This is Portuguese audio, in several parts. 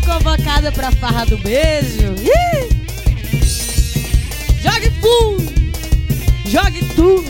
convocado pra farra do beijo. Ih! Jogue full, jogue tudo.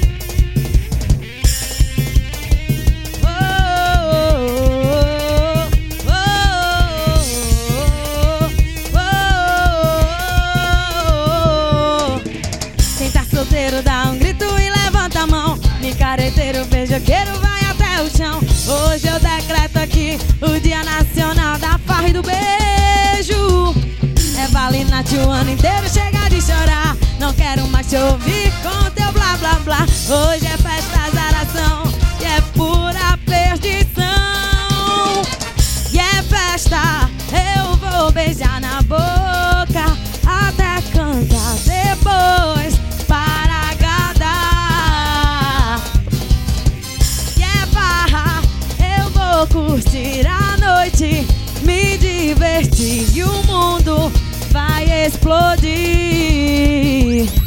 Quem tá solteiro dá um grito e levanta a mão. Micareteiro, beijoqueiro, vai até o chão. Hoje eu decreto aqui o Dia Nacional da Farra e do Beijo. É vale Nath o ano inteiro, chega de chorar. Não quero mais te ouvir com teu blá blá blá. Hoje é festa zaração e é pura perdição. E é festa, eu vou beijar na boca até cantar depois para agradar. E é farra, eu vou curtir a noite, me divertir e o mundo vai explodir.